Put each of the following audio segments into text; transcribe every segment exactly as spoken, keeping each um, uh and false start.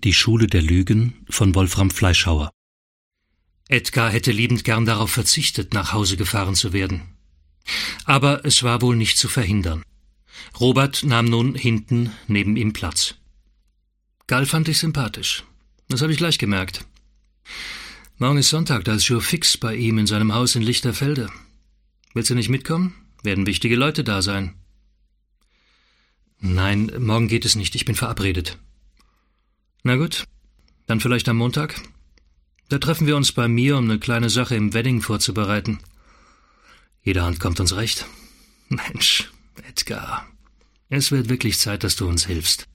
Die Schule der Lügen von Wolfram Fleischhauer. Edgar hätte liebend gern darauf verzichtet, nach Hause gefahren zu werden. Aber es war wohl nicht zu verhindern. Robert nahm nun hinten neben ihm Platz. Gall fand ich sympathisch. Das habe ich gleich gemerkt. Morgen ist Sonntag, da ist Jour fix bei ihm in seinem Haus in Lichterfelde. Willst du nicht mitkommen? Werden wichtige Leute da sein. Nein, morgen geht es nicht, ich bin verabredet. Na gut, dann vielleicht am Montag? Da treffen wir uns bei mir, um eine kleine Sache im Wedding vorzubereiten. Jede Hand kommt uns recht. Mensch, Edgar, es wird wirklich Zeit, dass du uns hilfst.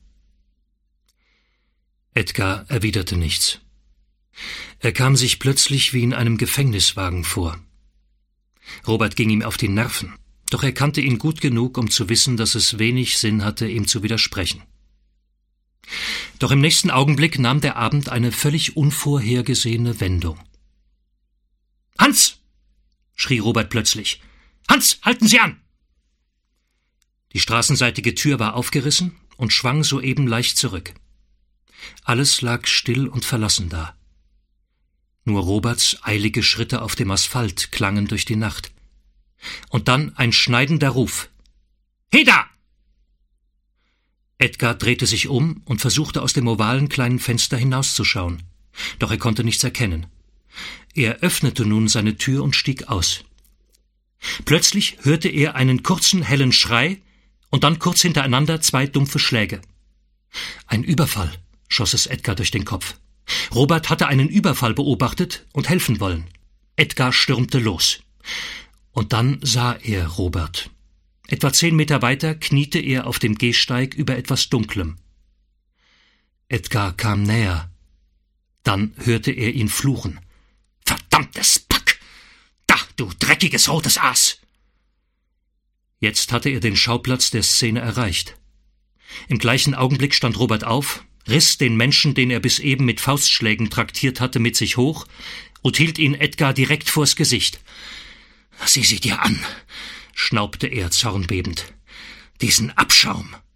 Edgar erwiderte nichts. Er kam sich plötzlich wie in einem Gefängniswagen vor. Robert ging ihm auf die Nerven, doch er kannte ihn gut genug, um zu wissen, dass es wenig Sinn hatte, ihm zu widersprechen. Doch im nächsten Augenblick nahm der Abend eine völlig unvorhergesehene Wendung. »Hans!« schrie Robert plötzlich. »Hans, halten Sie an!« Die straßenseitige Tür war aufgerissen und schwang soeben leicht zurück. Alles lag still und verlassen da. Nur Roberts eilige Schritte auf dem Asphalt klangen durch die Nacht. Und dann ein schneidender Ruf. »Heda!« Edgar drehte sich um und versuchte aus dem ovalen kleinen Fenster hinauszuschauen. Doch er konnte nichts erkennen. Er öffnete nun seine Tür und stieg aus. Plötzlich hörte er einen kurzen, hellen Schrei und dann kurz hintereinander zwei dumpfe Schläge. Ein Überfall, schoss es Edgar durch den Kopf. Robert hatte einen Überfall beobachtet und helfen wollen. Edgar stürmte los. Und dann sah er Robert. Etwa zehn Meter weiter kniete er auf dem Gehsteig über etwas Dunklem. Edgar kam näher. Dann hörte er ihn fluchen. »Verdammtes Pack! Da, du dreckiges rotes Aas!« Jetzt hatte er den Schauplatz der Szene erreicht. Im gleichen Augenblick stand Robert auf, riss den Menschen, den er bis eben mit Faustschlägen traktiert hatte, mit sich hoch und hielt ihn Edgar direkt vors Gesicht. »Sieh sie dir an«, schnaubte er zornbebend. »Diesen Abschaum!